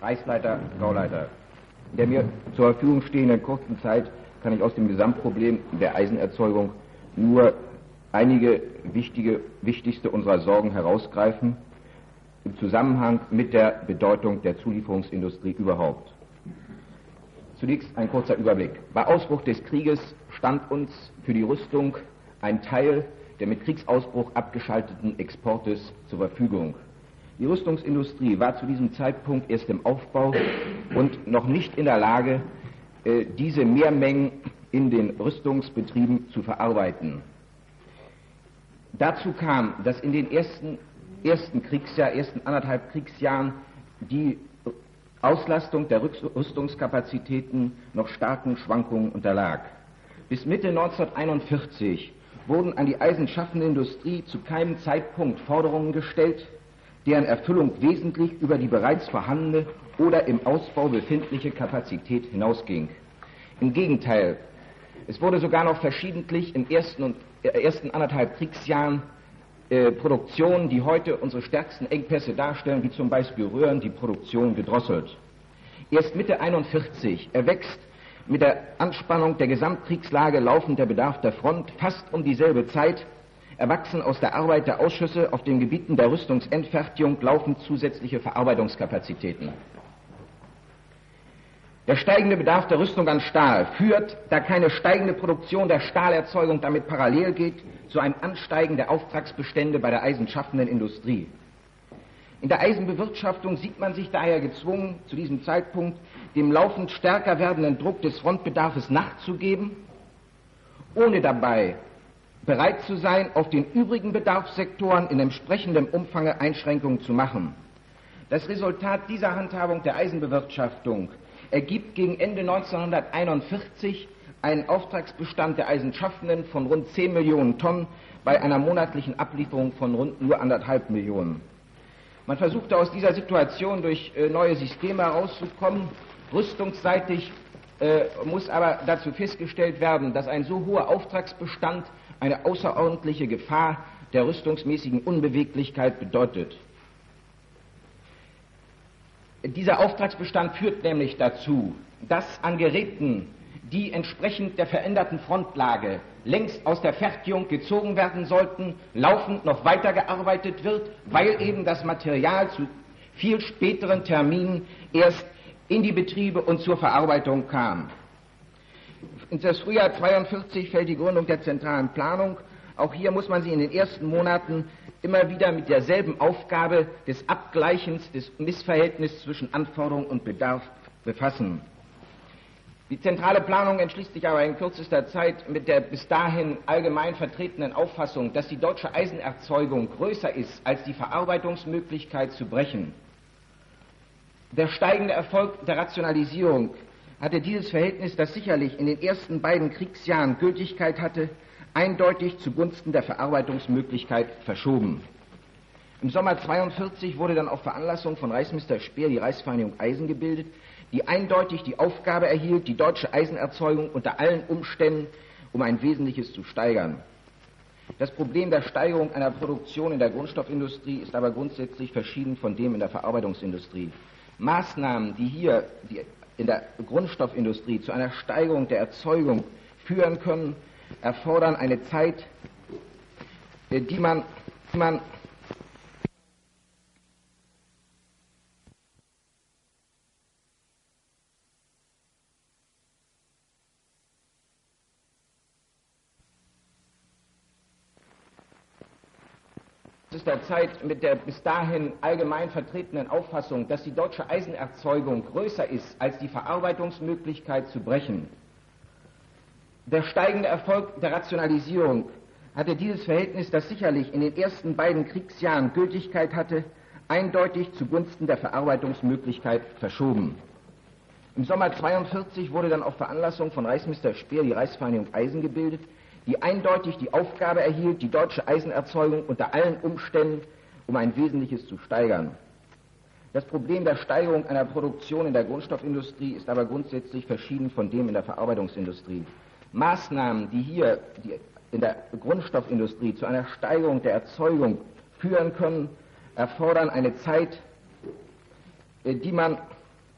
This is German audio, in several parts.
Reichsleiter, Gauleiter. In der mir zur Verfügung stehenden kurzen Zeit kann ich aus dem Gesamtproblem der Eisenerzeugung nur einige wichtigste unserer Sorgen herausgreifen, im Zusammenhang mit der Bedeutung der Zulieferungsindustrie überhaupt. Zunächst ein kurzer Überblick. Bei Ausbruch des Krieges stand uns für die Rüstung ein Teil der mit Kriegsausbruch abgeschalteten Exportes zur Verfügung. Die Rüstungsindustrie war zu diesem Zeitpunkt erst im Aufbau und noch nicht in der Lage, diese Mehrmengen in den Rüstungsbetrieben zu verarbeiten. Dazu kam, dass in den ersten anderthalb Kriegsjahren die Auslastung der Rüstungskapazitäten noch starken Schwankungen unterlag. Bis Mitte 1941 wurden an die eisenschaffende Industrie zu keinem Zeitpunkt Forderungen gestellt, deren Erfüllung wesentlich über die bereits vorhandene oder im Ausbau befindliche Kapazität hinausging. Im Gegenteil, es wurde sogar noch verschiedentlich im ersten anderthalb Kriegsjahren Produktionen, die heute unsere stärksten Engpässe darstellen, wie zum Beispiel Röhren, die Produktion gedrosselt. Erst Mitte 1941 erwächst mit der Anspannung der Gesamtkriegslage laufend der Bedarf der Front. Fast um dieselbe Zeit erwachsen aus der Arbeit der Ausschüsse auf den Gebieten der Rüstungsendfertigung laufend zusätzliche Verarbeitungskapazitäten. Der steigende Bedarf der Rüstung an Stahl führt, da keine steigende Produktion der Stahlerzeugung damit parallel geht, zu einem Ansteigen der Auftragsbestände bei der eisenschaffenden Industrie. In der Eisenbewirtschaftung sieht man sich daher gezwungen, zu diesem Zeitpunkt dem laufend stärker werdenden Druck des Frontbedarfs nachzugeben, ohne dabei bereit zu sein, auf den übrigen Bedarfssektoren in entsprechendem Umfang Einschränkungen zu machen. Das Resultat dieser Handhabung der Eisenbewirtschaftung ergibt gegen Ende 1941 einen Auftragsbestand der Eisenschaffenden von rund 10 Millionen Tonnen bei einer monatlichen Ablieferung von rund nur 1,5 Millionen. Man versuchte aus dieser Situation durch neue Systeme herauszukommen. Rüstungsseitig muss aber dazu festgestellt werden, dass ein so hoher Auftragsbestand eine außerordentliche Gefahr der rüstungsmäßigen Unbeweglichkeit bedeutet. Dieser Auftragsbestand führt nämlich dazu, dass an Geräten, die entsprechend der veränderten Frontlage längst aus der Fertigung gezogen werden sollten, laufend noch weitergearbeitet wird, weil eben das Material zu viel späteren Terminen erst in die Betriebe und zur Verarbeitung kam. In das Frühjahr 1942 fällt die Gründung der zentralen Planung. Auch hier muss man sich in den ersten Monaten immer wieder mit derselben Aufgabe des Abgleichens des Missverhältnisses zwischen Anforderung und Bedarf befassen. Die zentrale Planung entschließt sich aber in kürzester Zeit mit der bis dahin allgemein vertretenen Auffassung, dass die deutsche Eisenerzeugung größer ist, als die Verarbeitungsmöglichkeit zu brechen. Der steigende Erfolg der Rationalisierung hatte dieses Verhältnis, das sicherlich in den ersten beiden Kriegsjahren Gültigkeit hatte, eindeutig zugunsten der Verarbeitungsmöglichkeit verschoben. Im Sommer 1942 wurde dann auf Veranlassung von Reichsminister Speer die Reichsvereinigung Eisen gebildet, die eindeutig die Aufgabe erhielt, die deutsche Eisenerzeugung unter allen Umständen um ein Wesentliches zu steigern. Das Problem der Steigerung einer Produktion in der Grundstoffindustrie ist aber grundsätzlich verschieden von dem in der Verarbeitungsindustrie. Maßnahmen, die in der Grundstoffindustrie zu einer Steigerung der Erzeugung führen können, erfordern eine Zeit, die man der Zeit mit der bis dahin allgemein vertretenen Auffassung, dass die deutsche Eisenerzeugung größer ist, als die Verarbeitungsmöglichkeit zu brechen. Der steigende Erfolg der Rationalisierung hatte dieses Verhältnis, das sicherlich in den ersten beiden Kriegsjahren Gültigkeit hatte, eindeutig zugunsten der Verarbeitungsmöglichkeit verschoben. Im Sommer 1942 wurde dann auf Veranlassung von Reichsminister Speer die Reichsvereinigung Eisen gebildet, die eindeutig die Aufgabe erhielt, die deutsche Eisenerzeugung unter allen Umständen um ein Wesentliches zu steigern. Das Problem der Steigerung einer Produktion in der Grundstoffindustrie ist aber grundsätzlich verschieden von dem in der Verarbeitungsindustrie. Maßnahmen, die in der Grundstoffindustrie zu einer Steigerung der Erzeugung führen können, erfordern eine Zeit, die man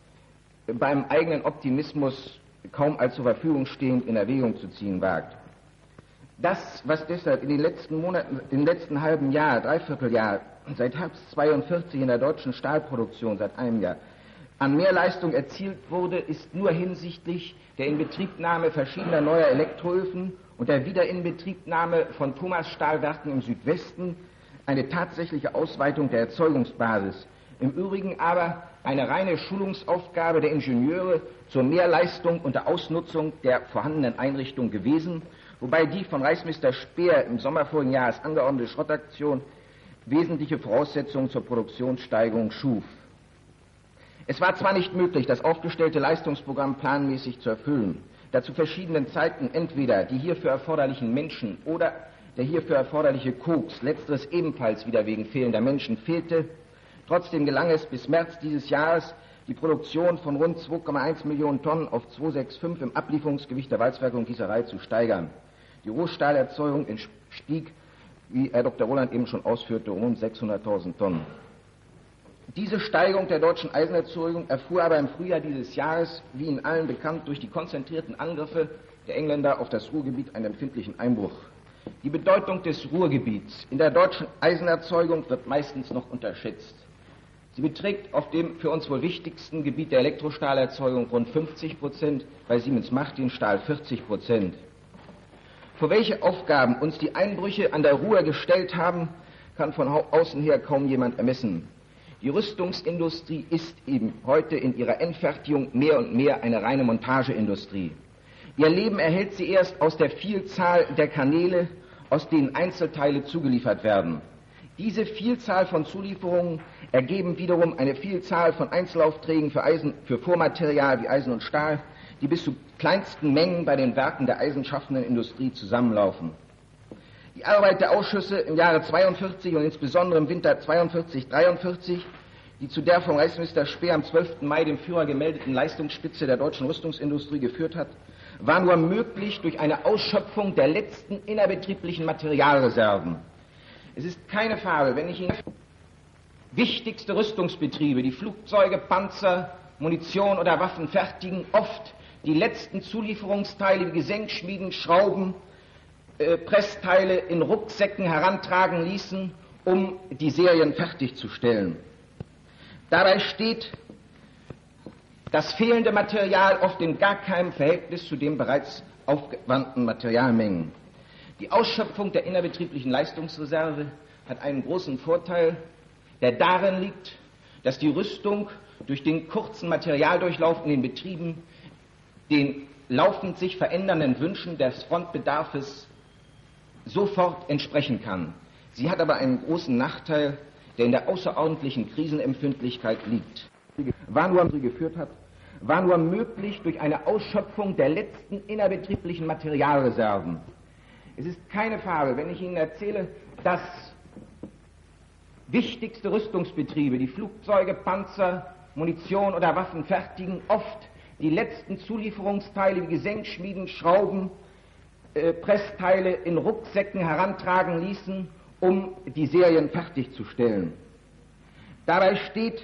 beim eigenen Optimismus kaum als zur Verfügung stehend in Erwägung zu ziehen wagt. Das, was deshalb in den letzten Monaten, im letzten halben Jahr, Dreivierteljahr, seit Herbst 42 in der deutschen Stahlproduktion, seit einem Jahr, an Mehrleistung erzielt wurde, ist nur hinsichtlich der Inbetriebnahme verschiedener neuer Elektroöfen und der Wiederinbetriebnahme von Thomas-Stahlwerken im Südwesten eine tatsächliche Ausweitung der Erzeugungsbasis. Im Übrigen aber eine reine Schulungsaufgabe der Ingenieure zur Mehrleistung und der Ausnutzung der vorhandenen Einrichtung gewesen, wobei die von Reichsmeister Speer im Sommer vorigen Jahres angeordnete Schrottaktion wesentliche Voraussetzungen zur Produktionssteigerung schuf. Es war zwar nicht möglich, das aufgestellte Leistungsprogramm planmäßig zu erfüllen, da zu verschiedenen Zeiten entweder die hierfür erforderlichen Menschen oder der hierfür erforderliche Koks, letzteres ebenfalls wieder wegen fehlender Menschen, fehlte. Trotzdem gelang es bis März dieses Jahres, die Produktion von rund 2,1 Millionen Tonnen auf 265 im Ablieferungsgewicht der Walzwerke und Gießerei zu steigern. Die Rohstahlerzeugung stieg, wie Herr Dr. Roland eben schon ausführte, um rund 600.000 Tonnen. Diese Steigerung der deutschen Eisenerzeugung erfuhr aber im Frühjahr dieses Jahres, wie Ihnen allen bekannt, durch die konzentrierten Angriffe der Engländer auf das Ruhrgebiet einen empfindlichen Einbruch. Die Bedeutung des Ruhrgebiets in der deutschen Eisenerzeugung wird meistens noch unterschätzt. Sie beträgt auf dem für uns wohl wichtigsten Gebiet der Elektrostahlerzeugung rund 50%, bei Siemens Martinstahl 40%. Vor welche Aufgaben uns die Einbrüche an der Ruhr gestellt haben, kann von außen her kaum jemand ermessen. Die Rüstungsindustrie ist eben heute in ihrer Endfertigung mehr und mehr eine reine Montageindustrie. Ihr Leben erhält sie erst aus der Vielzahl der Kanäle, aus denen Einzelteile zugeliefert werden. Diese Vielzahl von Zulieferungen ergeben wiederum eine Vielzahl von Einzelaufträgen für Vormaterial wie Eisen und Stahl, die bis zu kleinsten Mengen bei den Werken der eisenschaffenden Industrie zusammenlaufen. Die Arbeit der Ausschüsse im Jahre 42 und insbesondere im Winter 42/43, die zu der von Reichsminister Speer am 12. Mai dem Führer gemeldeten Leistungsspitze der deutschen Rüstungsindustrie geführt hat, war nur möglich durch eine Ausschöpfung der letzten innerbetrieblichen Materialreserven. Es ist keine Fabel, wenn ich Ihnen wichtigste Rüstungsbetriebe, die Flugzeuge, Panzer, Munition oder Waffen fertigen, oft die letzten Zulieferungsteile wie Gesenkschmieden, Schrauben, Pressteile in Rucksäcken herantragen ließen, um die Serien fertigzustellen. Dabei steht das fehlende Material oft in gar keinem Verhältnis zu den bereits aufgewandten Materialmengen. Die Ausschöpfung der innerbetrieblichen Leistungsreserve hat einen großen Vorteil, der darin liegt, dass die Rüstung durch den kurzen Materialdurchlauf in den Betrieben den laufend sich verändernden Wünschen des Frontbedarfs sofort entsprechen kann. Sie hat aber einen großen Nachteil, der in der außerordentlichen Krisenempfindlichkeit liegt. War nur möglich durch eine Ausschöpfung der letzten innerbetrieblichen Materialreserven. Es ist keine Fabel, wenn ich Ihnen erzähle, dass wichtigste Rüstungsbetriebe, die Flugzeuge, Panzer, Munition oder Waffen fertigen, oft die letzten Zulieferungsteile wie Gesenkschmieden, Schrauben, Pressteile in Rucksäcken herantragen ließen, um die Serien fertigzustellen. Dabei steht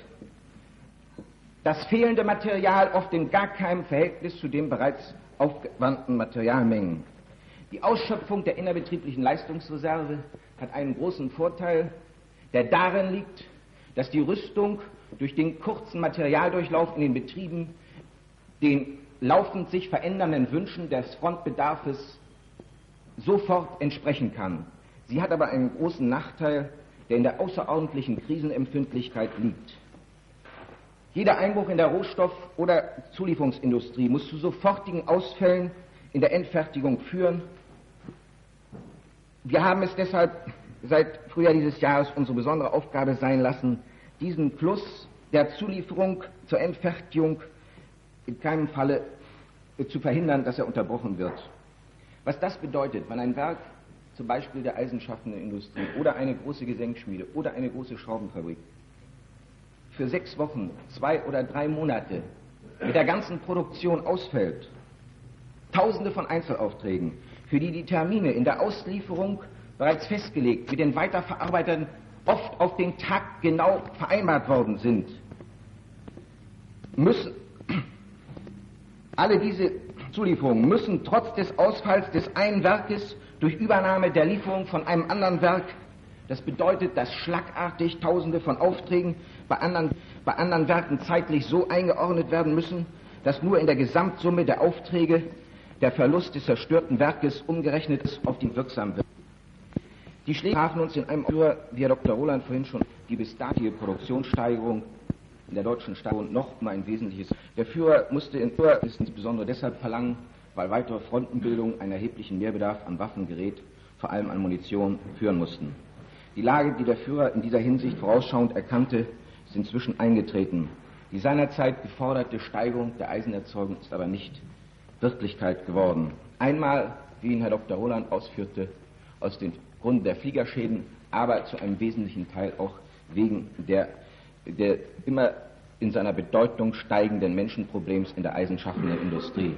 das fehlende Material oft in gar keinem Verhältnis zu den bereits aufgewandten Materialmengen. Die Ausschöpfung der innerbetrieblichen Leistungsreserve hat einen großen Vorteil, der darin liegt, dass die Rüstung durch den kurzen Materialdurchlauf in den Betrieben den laufend sich verändernden Wünschen des Frontbedarfs sofort entsprechen kann. Sie hat aber einen großen Nachteil, der in der außerordentlichen Krisenempfindlichkeit liegt. Jeder Einbruch in der Rohstoff- oder Zulieferungsindustrie muss zu sofortigen Ausfällen in der Endfertigung führen. Wir haben es deshalb seit Frühjahr dieses Jahres unsere besondere Aufgabe sein lassen, diesen Fluss der Zulieferung zur Endfertigung in keinem Falle zu verhindern, dass er unterbrochen wird. Was das bedeutet, wenn ein Werk, zum Beispiel der eisenschaffenden Industrie oder eine große Gesenkschmiede oder eine große Schraubenfabrik, für 6 Wochen, 2 oder 3 Monate mit der ganzen Produktion ausfällt, Tausende von Einzelaufträgen, für die die Termine in der Auslieferung bereits festgelegt, mit den Weiterverarbeitern oft auf den Tag genau vereinbart worden sind, Alle diese Zulieferungen müssen trotz des Ausfalls des einen Werkes durch Übernahme der Lieferung von einem anderen Werk, das bedeutet, dass schlagartig Tausende von Aufträgen bei anderen Werken zeitlich so eingeordnet werden müssen, dass nur in der Gesamtsumme der Aufträge der Verlust des zerstörten Werkes umgerechnet ist, auf die wirksam wird. Die Schläge trafen uns in einem Führer, wie Herr Dr. Roland vorhin schon, die bis dato Produktionssteigerung in der deutschen Staatsbahn noch mal ein wesentliches. Der Führer musste insbesondere deshalb verlangen, weil weitere Frontenbildungen einen erheblichen Mehrbedarf an Waffengerät, vor allem an Munition, führen mussten. Die Lage, die der Führer in dieser Hinsicht vorausschauend erkannte, ist inzwischen eingetreten. Die seinerzeit geforderte Steigerung der Eisenerzeugung ist aber nicht Wirklichkeit geworden. Einmal, wie ihn Herr Dr. Roland ausführte, aus den Gründen der Fliegerschäden, aber zu einem wesentlichen Teil auch wegen der immer in seiner Bedeutung steigenden Menschenproblems in der eisenschaffenden Industrie.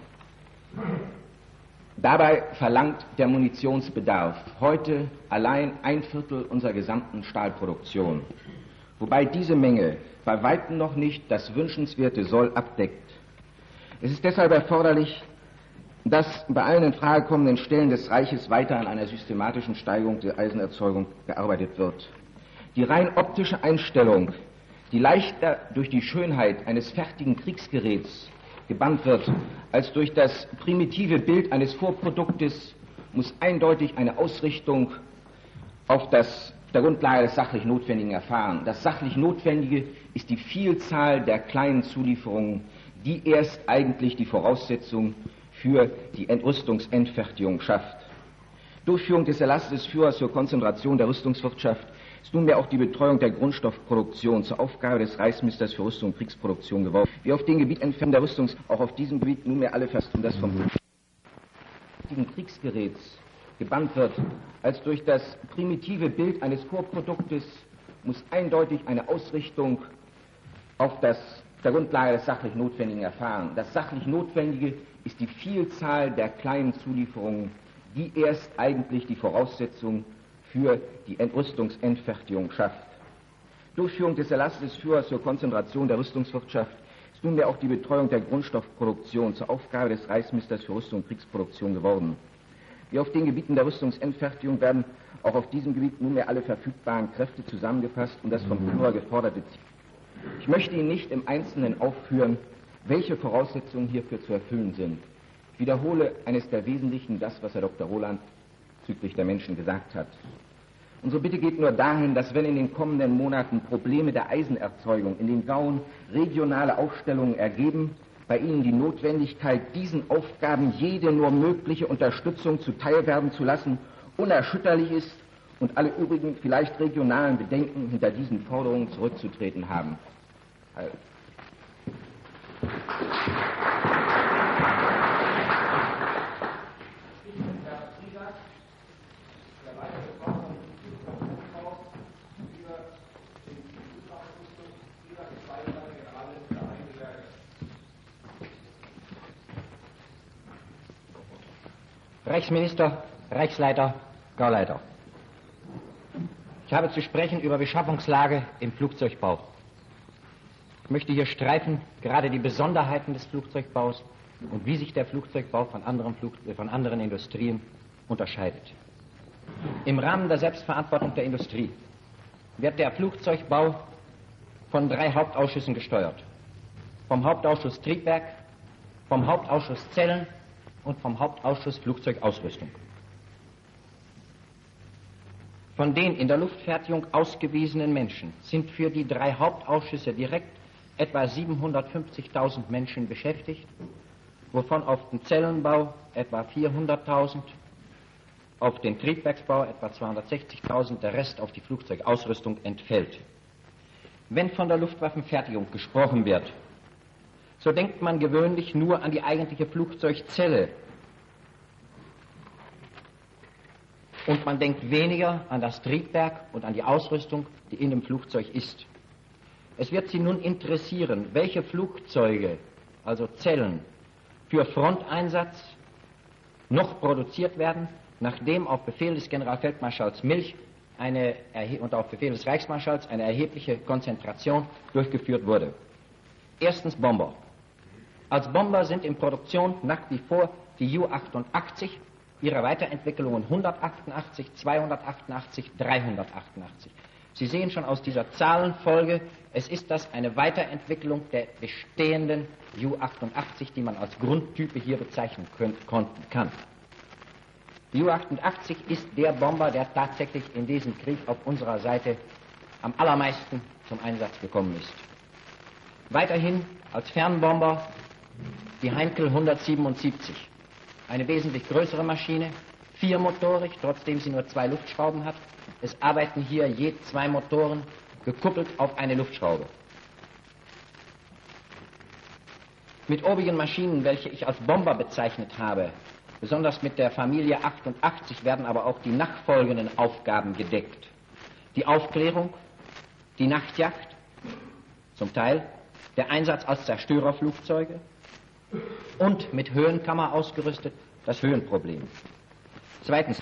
Dabei verlangt der Munitionsbedarf heute allein 1/4 unserer gesamten Stahlproduktion, wobei diese Menge bei weitem noch nicht das wünschenswerte Soll abdeckt. Es ist deshalb erforderlich, dass bei allen in Frage kommenden Stellen des Reiches weiter an einer systematischen Steigerung der Eisenerzeugung gearbeitet wird. Die rein optische Einstellung, die leichter durch die Schönheit eines fertigen Kriegsgeräts gebannt wird, als durch das primitive Bild eines Vorproduktes, muss eindeutig eine Ausrichtung auf der Grundlage des sachlich Notwendigen erfahren. Das sachlich Notwendige ist die Vielzahl der kleinen Zulieferungen, die erst eigentlich die Voraussetzung für die Rüstungsendfertigung schafft. Durchführung des Erlasses des Führers zur Konzentration der Rüstungswirtschaft ist nunmehr auch die Betreuung der Grundstoffproduktion zur Aufgabe des Reichsministers für Rüstung und Kriegsproduktion geworden. Wie auf dem Gebiet der Rüstung auch auf diesem Gebiet nunmehr alle fest und das vom Kriegsgeräts gebannt wird, als durch das primitive Bild eines Vorproduktes, muss eindeutig eine Ausrichtung auf der Grundlage des sachlich Notwendigen erfahren. Das sachlich Notwendige ist die Vielzahl der kleinen Zulieferungen, die erst eigentlich die Voraussetzung für die Rüstungsendfertigung schafft. Durchführung des Erlasses des Führers zur Konzentration der Rüstungswirtschaft ist nunmehr auch die Betreuung der Grundstoffproduktion zur Aufgabe des Reichsministers für Rüstung und Kriegsproduktion geworden. Wie auf den Gebieten der Rüstungsendfertigung werden auch auf diesem Gebiet nunmehr alle verfügbaren Kräfte zusammengefasst und das vom Führer geforderte Ziel. Ich möchte Ihnen nicht im Einzelnen aufführen, welche Voraussetzungen hierfür zu erfüllen sind. Ich wiederhole eines der Wesentlichen, das, was Herr Dr. Roland bezüglich der Menschen gesagt hat. Unsere Bitte geht nur dahin, dass wenn in den kommenden Monaten Probleme der Eisenerzeugung in den Gauen regionale Aufstellungen ergeben, bei Ihnen die Notwendigkeit, diesen Aufgaben jede nur mögliche Unterstützung zuteilwerden zu lassen, unerschütterlich ist und alle übrigen vielleicht regionalen Bedenken hinter diesen Forderungen zurückzutreten haben. Reichsminister, Reichsleiter, Gauleiter. Ich habe zu sprechen über Beschaffungslage im Flugzeugbau. Ich möchte hier streifen gerade die Besonderheiten des Flugzeugbaus und wie sich der Flugzeugbau von anderen Industrien unterscheidet. Im Rahmen der Selbstverantwortung der Industrie wird der Flugzeugbau von 3 Hauptausschüssen gesteuert. Vom Hauptausschuss Triebwerk, vom Hauptausschuss Zellen und vom Hauptausschuss Flugzeugausrüstung. Von den in der Luftfertigung ausgewiesenen Menschen sind für die 3 Hauptausschüsse direkt etwa 750.000 Menschen beschäftigt, wovon auf den Zellenbau etwa 400.000, auf den Triebwerksbau etwa 260.000, der Rest auf die Flugzeugausrüstung entfällt. Wenn von der Luftwaffenfertigung gesprochen wird, so denkt man gewöhnlich nur an die eigentliche Flugzeugzelle. Und man denkt weniger an das Triebwerk und an die Ausrüstung, die in dem Flugzeug ist. Es wird Sie nun interessieren, welche Flugzeuge, also Zellen, für Fronteinsatz noch produziert werden, nachdem auf Befehl des Generalfeldmarschalls Milch und auf Befehl des Reichsmarschalls eine erhebliche Konzentration durchgeführt wurde. Erstens Bomber. Als Bomber sind in Produktion nach wie vor die Ju-88, ihre Weiterentwicklungen 188, 288, 388. Sie sehen schon aus dieser Zahlenfolge, es ist das eine Weiterentwicklung der bestehenden Ju-88, die man als Grundtype hier bezeichnen kann. Die Ju-88 ist der Bomber, der tatsächlich in diesem Krieg auf unserer Seite am allermeisten zum Einsatz gekommen ist. Weiterhin als Fernbomber die Heinkel 177, eine wesentlich größere Maschine, viermotorig, trotzdem sie nur 2 Luftschrauben hat. Es arbeiten hier je 2 Motoren gekuppelt auf eine Luftschraube. Mit obigen Maschinen, welche ich als Bomber bezeichnet habe, besonders mit der Familie 88, werden aber auch die nachfolgenden Aufgaben gedeckt. Die Aufklärung, die Nachtjagd, zum Teil der Einsatz als Zerstörerflugzeuge und mit Höhenkammer ausgerüstet das Höhenproblem. Zweitens,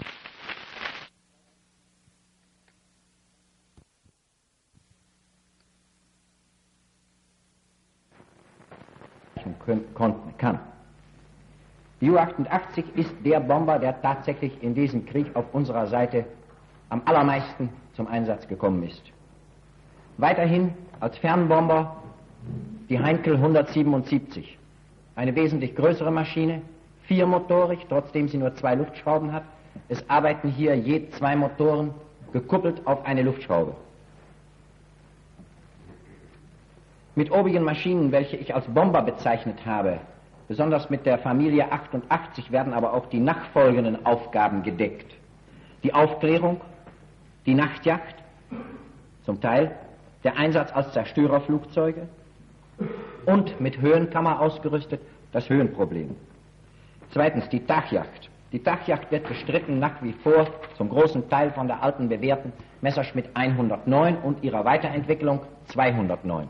kann. Die Ju-88 ist der Bomber, der tatsächlich in diesem Krieg auf unserer Seite am allermeisten zum Einsatz gekommen ist. Weiterhin als Fernbomber die Heinkel 177, eine wesentlich größere Maschine, viermotorig, trotzdem sie nur 2 Luftschrauben hat. Es arbeiten hier je 2 Motoren gekuppelt auf eine Luftschraube. Mit obigen Maschinen, welche ich als Bomber bezeichnet habe, besonders mit der Familie 88, werden aber auch die nachfolgenden Aufgaben gedeckt. Die Aufklärung, die Nachtjagd, zum Teil der Einsatz als Zerstörerflugzeuge und mit Höhenkammer ausgerüstet das Höhenproblem. Zweitens die Tagjagd. Die Tagjagd wird bestritten nach wie vor zum großen Teil von der alten bewährten Messerschmitt 109 und ihrer Weiterentwicklung 209.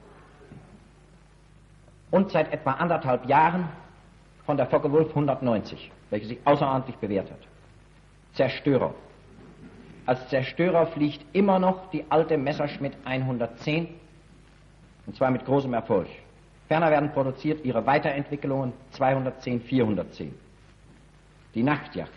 Und seit etwa 1,5 Jahren von der Focke-Wulf 190, welche sich außerordentlich bewährt hat. Zerstörer. Als Zerstörer fliegt immer noch die alte Messerschmitt 110, und zwar mit großem Erfolg. Ferner werden produziert ihre Weiterentwicklungen 210, 410. Die Nachtjagd.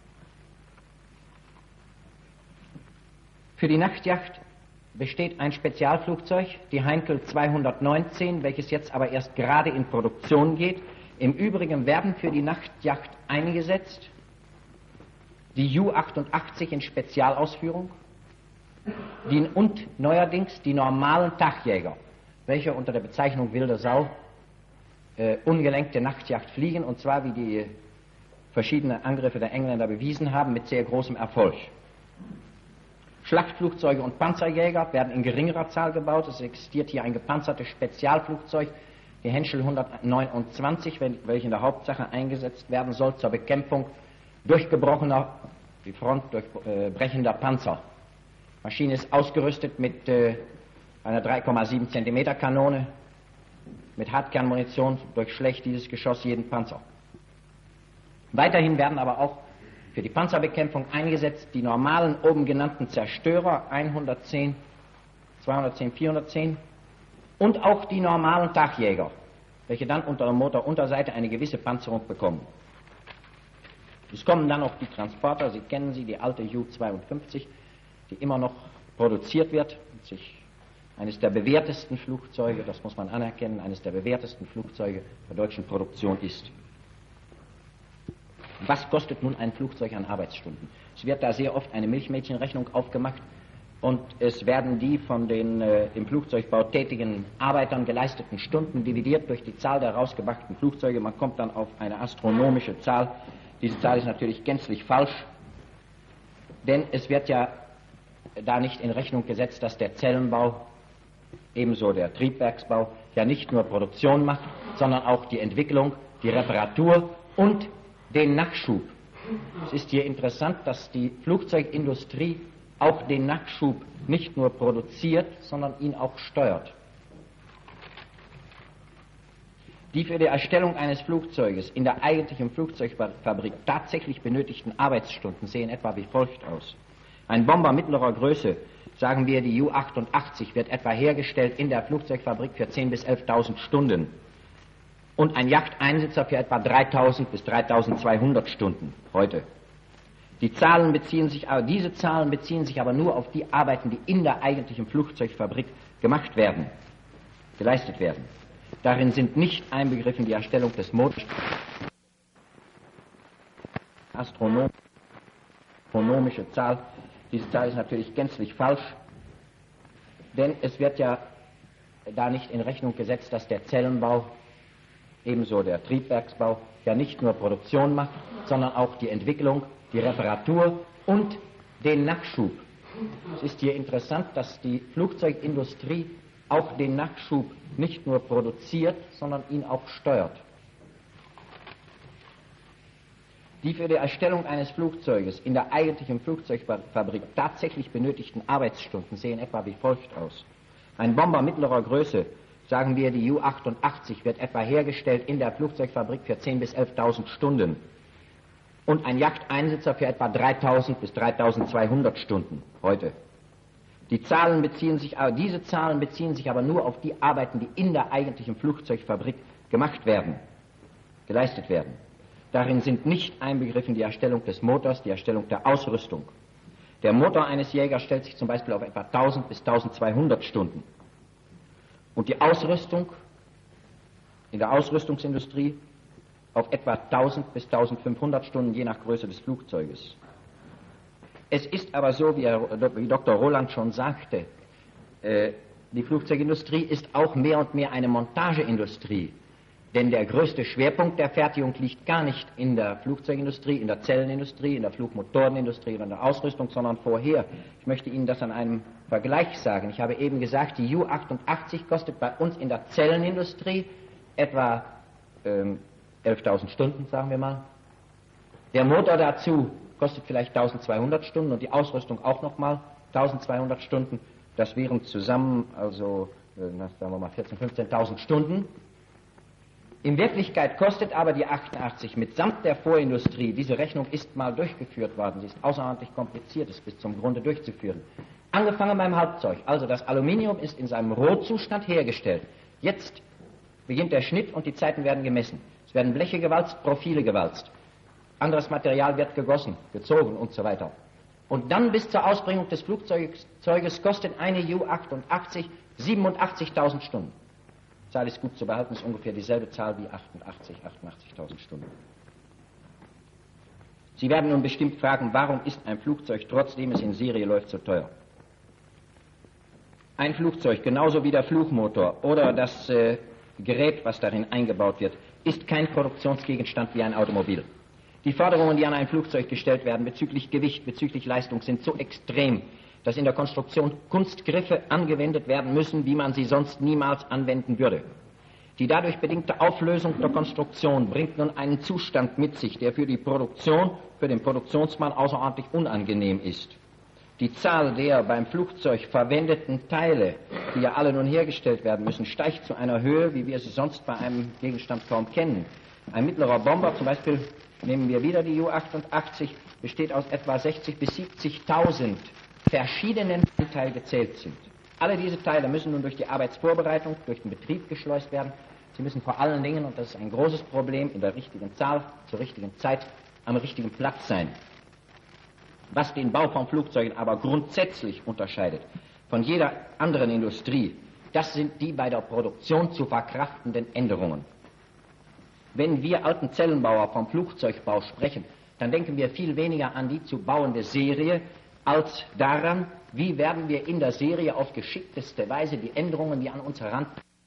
Für die Nachtjagd besteht ein Spezialflugzeug, die Heinkel 219, welches jetzt aber erst gerade in Produktion geht. Im Übrigen werden für die Nachtjagd eingesetzt die Ju-88 in Spezialausführung und neuerdings die normalen Tagjäger, welche unter der Bezeichnung wilde Sau ungelenkte Nachtjagd fliegen, und zwar, wie die verschiedenen Angriffe der Engländer bewiesen haben, mit sehr großem Erfolg. Schlachtflugzeuge und Panzerjäger werden in geringerer Zahl gebaut. Es existiert hier ein gepanzertes Spezialflugzeug, die Henschel 129, welche in der Hauptsache eingesetzt werden soll zur Bekämpfung durchgebrochener, die Front durchbrechender Panzer. Die Maschine ist ausgerüstet mit einer 3,7 cm Kanone, mit Hartkernmunition, durchschlägt dieses Geschoss jeden Panzer. Weiterhin werden aber auch für die Panzerbekämpfung eingesetzt die normalen oben genannten Zerstörer 110, 210, 410 und auch die normalen Tagjäger, welche dann unter der Motorunterseite eine gewisse Panzerung bekommen. Es kommen dann auch die Transporter, Sie kennen sie, die alte Ju-52, die immer noch produziert wird, eines der bewährtesten Flugzeuge, das muss man anerkennen, eines der bewährtesten Flugzeuge der deutschen Produktion ist. Was kostet nun ein Flugzeug an Arbeitsstunden? Es wird da sehr oft eine Milchmädchenrechnung aufgemacht und es werden die von den im Flugzeugbau tätigen Arbeitern geleisteten Stunden dividiert durch die Zahl der rausgebrachten Flugzeuge. Man kommt dann auf eine astronomische Zahl. Diese Zahl ist natürlich gänzlich falsch, denn es wird ja da nicht in Rechnung gesetzt, dass der Zellenbau, ebenso der Triebwerksbau, ja nicht nur Produktion macht, sondern auch die Entwicklung, die Reparatur und den Nachschub. Es ist hier interessant, dass die Flugzeugindustrie auch den Nachschub nicht nur produziert, sondern ihn auch steuert. Die für die Erstellung eines Flugzeuges in der eigentlichen Flugzeugfabrik tatsächlich benötigten Arbeitsstunden sehen etwa wie folgt aus. Ein Bomber mittlerer Größe, sagen wir die Ju-88, wird etwa hergestellt in der Flugzeugfabrik für 10.000 bis 11.000 Stunden. und ein Yachteinsitzer für etwa 3000 bis 3200 Stunden heute. Diese Zahlen beziehen sich aber nur auf die Arbeiten, die in der eigentlichen Flugzeugfabrik gemacht werden, geleistet werden. Darin sind nicht einbegriffen die Erstellung des Motors, astronomische Zahl. Diese Zahl ist natürlich gänzlich falsch, denn es wird ja da nicht in Rechnung gesetzt, dass der Zellenbau, ebenso der Triebwerksbau, ja nicht nur Produktion macht, sondern auch die Entwicklung, die Reparatur und den Nachschub. Es ist hier interessant, dass die Flugzeugindustrie auch den Nachschub nicht nur produziert, sondern ihn auch steuert. Die für die Erstellung eines Flugzeuges in der eigentlichen Flugzeugfabrik tatsächlich benötigten Arbeitsstunden sehen etwa wie folgt aus. Ein Bomber mittlerer Größe, sagen wir die Ju-88, wird etwa hergestellt in der Flugzeugfabrik für 10.000 bis 11.000 Stunden und ein Yachteinsitzer für etwa 3.000 bis 3.200 Stunden heute. Diese Zahlen beziehen sich aber nur auf die Arbeiten, die in der eigentlichen Flugzeugfabrik gemacht werden, geleistet werden. Darin sind nicht einbegriffen die Erstellung des Motors, die Erstellung der Ausrüstung. Der Motor eines Jägers stellt sich zum Beispiel auf etwa 1000 bis 1200 Stunden. Und die Ausrüstung in der Ausrüstungsindustrie auf etwa 1000 bis 1500 Stunden, je nach Größe des Flugzeuges. Es ist aber so, wie Dr. Roland schon sagte, die Flugzeugindustrie ist auch mehr und mehr eine Montageindustrie. Denn der größte Schwerpunkt der Fertigung liegt gar nicht in der Flugzeugindustrie, in der Zellenindustrie, in der Flugmotorenindustrie oder in der Ausrüstung, sondern vorher. Ich möchte Ihnen das an einem Vergleich sagen. Ich habe eben gesagt, die Ju-88 kostet bei uns in der Zellenindustrie etwa 11.000 Stunden, sagen wir mal. Der Motor dazu kostet vielleicht 1.200 Stunden und die Ausrüstung auch nochmal 1.200 Stunden. Das wären zusammen also, sagen wir mal, 14.000, 15.000 Stunden. In Wirklichkeit kostet aber die 88 mitsamt der Vorindustrie, diese Rechnung ist mal durchgeführt worden, sie ist außerordentlich kompliziert, ist bis zum Grunde durchzuführen. Angefangen beim Hauptzeug, also das Aluminium ist in seinem Rohzustand hergestellt. Jetzt beginnt der Schnitt und die Zeiten werden gemessen. Es werden Bleche gewalzt, Profile gewalzt. Anderes Material wird gegossen, gezogen und so weiter. Und dann bis zur Ausbringung des Flugzeuges kostet eine Ju-88 87.000 Stunden. Die Zahl ist gut zu behalten, ist ungefähr dieselbe Zahl wie 88.000 Stunden. Sie werden nun bestimmt fragen, warum ist ein Flugzeug, trotzdem es in Serie läuft, so teuer? Ein Flugzeug, genauso wie der Flugmotor oder das Gerät, was darin eingebaut wird, ist kein Produktionsgegenstand wie ein Automobil. Die Forderungen, die an ein Flugzeug gestellt werden bezüglich Gewicht, bezüglich Leistung, sind so extrem, dass in der Konstruktion Kunstgriffe angewendet werden müssen, wie man sie sonst niemals anwenden würde. Die dadurch bedingte Auflösung der Konstruktion bringt nun einen Zustand mit sich, der für die Produktion, für den Produktionsmann außerordentlich unangenehm ist. Die Zahl der beim Flugzeug verwendeten Teile, die ja alle nun hergestellt werden müssen, steigt zu einer Höhe, wie wir sie sonst bei einem Gegenstand kaum kennen. Ein mittlerer Bomber, zum Beispiel nehmen wir wieder die Ju-88, besteht aus etwa 60.000 bis 70.000 verschiedenen Teilen gezählt sind. Alle diese Teile müssen nun durch die Arbeitsvorbereitung, durch den Betrieb geschleust werden. Sie müssen vor allen Dingen, und das ist ein großes Problem, in der richtigen Zahl, zur richtigen Zeit, am richtigen Platz sein. Was den Bau von Flugzeugen aber grundsätzlich unterscheidet von jeder anderen Industrie, das sind die bei der Produktion zu verkraftenden Änderungen. Wenn wir alten Zellenbauer vom Flugzeugbau sprechen, dann denken wir viel weniger an die zu bauende Serie, als daran, wie werden wir in der Serie auf geschickteste Weise die Änderungen, die an uns heran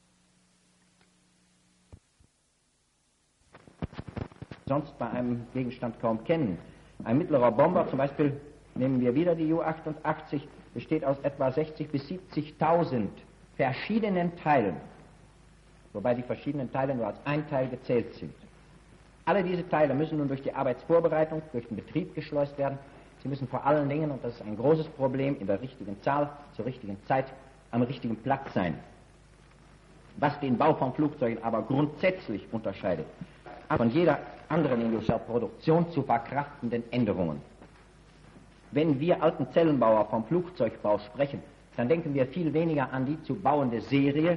sonst bei einem Gegenstand kaum kennen. Ein mittlerer Bomber, zum Beispiel nehmen wir wieder die Ju-88, besteht aus etwa 60.000 bis 70.000 verschiedenen Teilen, wobei die verschiedenen Teile nur als ein Teil gezählt sind. Alle diese Teile müssen nun durch die Arbeitsvorbereitung, durch den Betrieb geschleust werden. Sie müssen vor allen Dingen, und das ist ein großes Problem, in der richtigen Zahl, zur richtigen Zeit, am richtigen Platz sein. Was den Bau von Flugzeugen aber grundsätzlich unterscheidet von jeder anderen Industrie, Produktion zu verkraftenden Änderungen. Wenn wir alten Zellenbauer vom Flugzeugbau sprechen, dann denken wir viel weniger an die zu bauende Serie,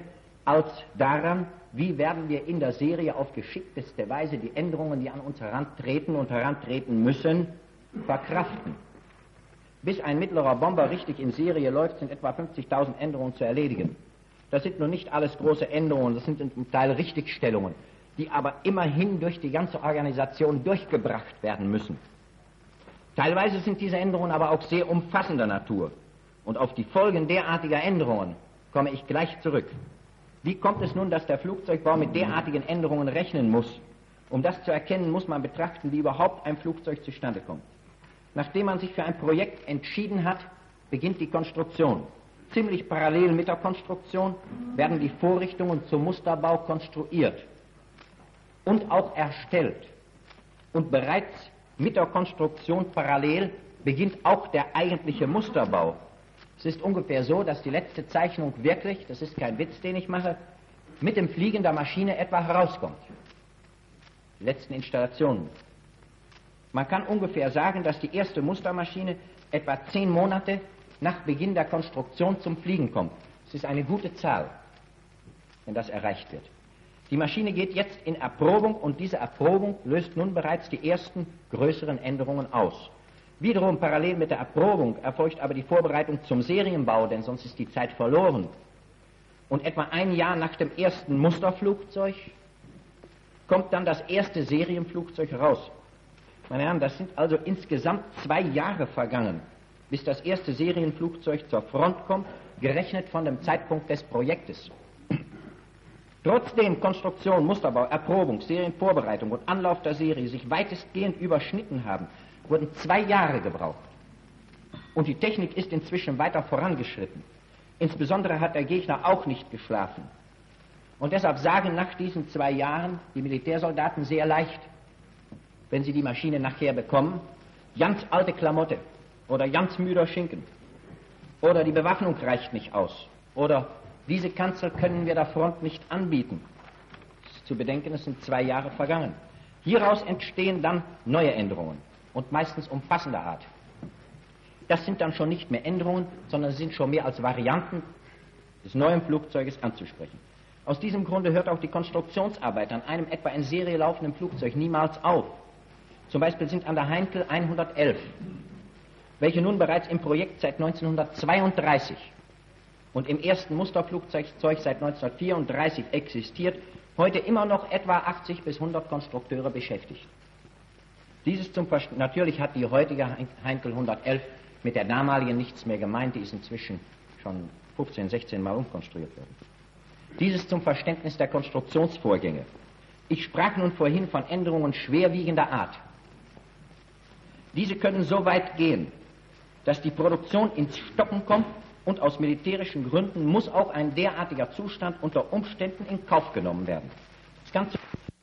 als daran, wie werden wir in der Serie auf geschickteste Weise die Änderungen, die an uns herantreten und herantreten müssen, verkraften. Bis ein mittlerer Bomber richtig in Serie läuft, sind etwa 50.000 Änderungen zu erledigen. Das sind nun nicht alles große Änderungen, das sind zum Teil Richtigstellungen, die aber immerhin durch die ganze Organisation durchgebracht werden müssen. Teilweise sind diese Änderungen aber auch sehr umfassender Natur. Und auf die Folgen derartiger Änderungen komme ich gleich zurück. Wie kommt es nun, dass der Flugzeugbau mit derartigen Änderungen rechnen muss? Um das zu erkennen, muss man betrachten, wie überhaupt ein Flugzeug zustande kommt. Nachdem man sich für ein Projekt entschieden hat, beginnt die Konstruktion. Ziemlich parallel mit der Konstruktion werden die Vorrichtungen zum Musterbau konstruiert und auch erstellt. Und bereits mit der Konstruktion parallel beginnt auch der eigentliche Musterbau. Es ist ungefähr so, dass die letzte Zeichnung wirklich, das ist kein Witz, den ich mache, mit dem Fliegen der Maschine etwa herauskommt. Die letzten Installationen. Man kann ungefähr sagen, dass die erste Mustermaschine etwa 10 Monate nach Beginn der Konstruktion zum Fliegen kommt. Es ist eine gute Zahl, wenn das erreicht wird. Die Maschine geht jetzt in Erprobung und diese Erprobung löst nun bereits die ersten größeren Änderungen aus. Wiederum parallel mit der Erprobung erfolgt aber die Vorbereitung zum Serienbau, denn sonst ist die Zeit verloren. Und etwa ein Jahr nach dem ersten Musterflugzeug kommt dann das erste Serienflugzeug raus. Meine Herren, das sind also insgesamt 2 Jahre vergangen, bis das erste Serienflugzeug zur Front kommt, gerechnet von dem Zeitpunkt des Projektes. Trotzdem Konstruktion, Musterbau, Erprobung, Serienvorbereitung und Anlauf der Serie sich weitestgehend überschnitten haben, wurden 2 Jahre gebraucht. Und die Technik ist inzwischen weiter vorangeschritten. Insbesondere hat der Gegner auch nicht geschlafen. Und deshalb sagen nach diesen 2 Jahren die Militärsoldaten sehr leicht, wenn sie die Maschine nachher bekommen, ganz alte Klamotte oder ganz müder Schinken oder die Bewaffnung reicht nicht aus oder diese Kanzel können wir der Front nicht anbieten. Es ist zu bedenken, es sind 2 Jahre vergangen. Hieraus entstehen dann neue Änderungen und meistens umfassender Art. Das sind dann schon nicht mehr Änderungen, sondern sind schon mehr als Varianten des neuen Flugzeuges anzusprechen. Aus diesem Grunde hört auch die Konstruktionsarbeit an einem etwa in Serie laufenden Flugzeug niemals auf. Zum Beispiel sind an der Heinkel 111, welche nun bereits im Projekt seit 1932 und im ersten Musterflugzeug seit 1934 existiert, heute immer noch etwa 80 bis 100 Konstrukteure beschäftigt. Natürlich hat die heutige Heinkel 111 mit der damaligen nichts mehr gemeint, die ist inzwischen schon 15, 16 Mal umkonstruiert worden. Dieses zum Verständnis der Konstruktionsvorgänge. Ich sprach nun vorhin von Änderungen schwerwiegender Art. Diese können so weit gehen, dass die Produktion ins Stocken kommt und aus militärischen Gründen muss auch ein derartiger Zustand unter Umständen in Kauf genommen werden. Das Ganze